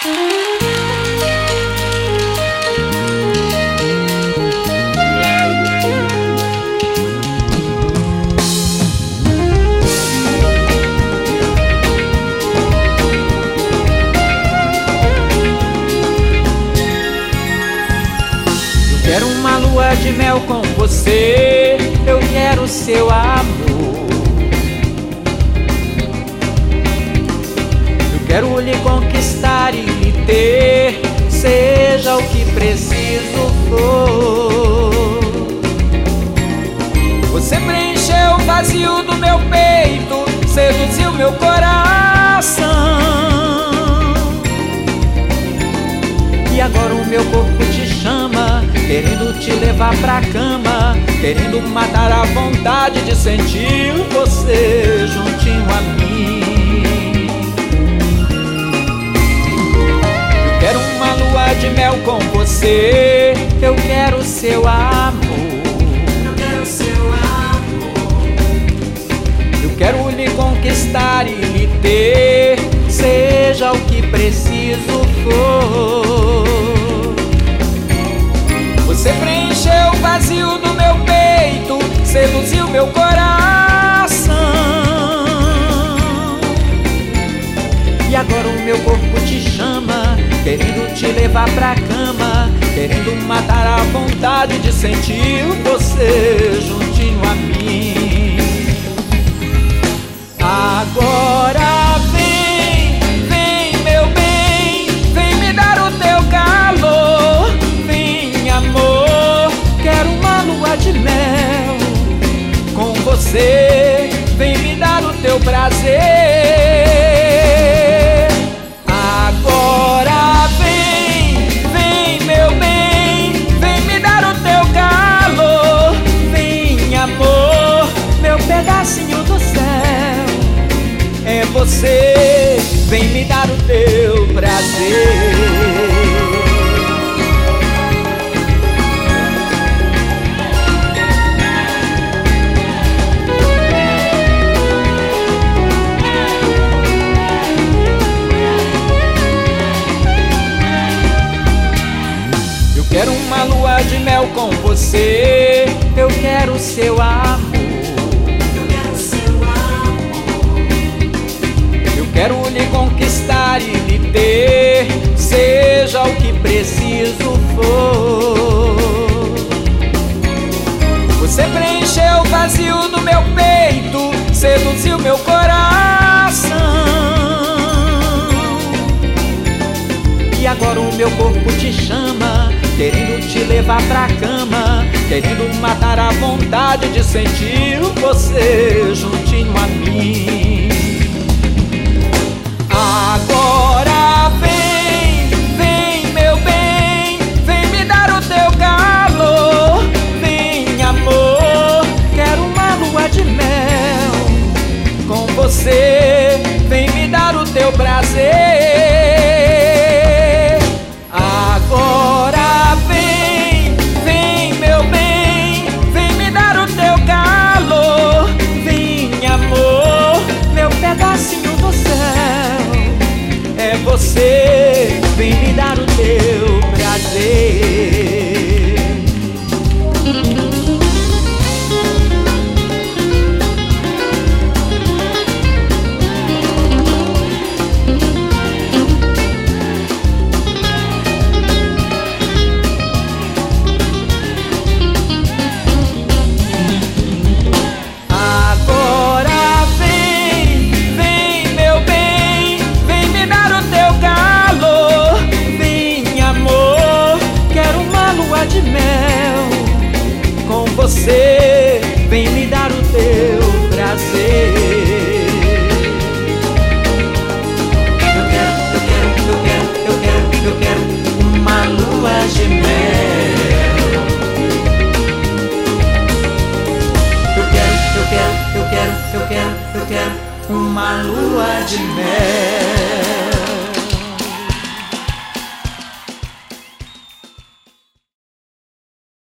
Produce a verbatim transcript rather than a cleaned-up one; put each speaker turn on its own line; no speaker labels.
Quero uma lua de mel com você, eu quero seu amor. Eu quero lhe conquistar e lhe ter, seja o que preciso for. Você preencheu o vazio do meu peito, seduziu meu coração. E agora o meu corpo te chama, querendo te levar pra cama, querendo matar a vontade de sentir você juntinho a mim. Eu quero uma lua de mel com você, eu quero seu amor. Eu quero seu amor. Eu quero lhe conquistar e lhe ter, seja o que preciso for. Você preencheu o vazio do meu peito, seduziu meu coração. E agora o meu corpo te chama, querendo te levar pra cama, querendo matar a vontade de sentir você juntinho a mim. Agora vem, vem meu bem, vem me dar o teu calor. Vem amor, quero uma lua de mel com você, vem me dar o teu prazer. Agora vem, vem meu bem, vem me dar o teu calor. Vem amor, meu pedacinho do céu, é você, vem me dar o teu prazer. Eu quero uma lua de mel com você, eu quero seu amor. Quero lhe conquistar e lhe ter, seja o que preciso for. Você preencheu o vazio do meu peito, seduziu meu coração. E agora o meu corpo te chama, querendo te levar pra cama, querendo matar a vontade de sentir você juntinho a mim. Agora vem, vem meu bem, vem me dar o teu calor. Vem amor, quero uma lua de mel com você, vem me dar o teu prazer. Agora vem, vem meu bem, vem me dar o teu calor. Vem amor, meu pedacinho do céu, é você, vem me dar o teu prazer. Agora vem, vem meu bem, vem me dar o teu calor. Vem amor, quero uma lua de mel com você, vem me dar o teu prazer. Eu quero, eu quero, eu quero, eu quero, eu quero uma lua de mel. Eu quero, eu quero, eu quero, eu quero, eu quero uma lua de mel.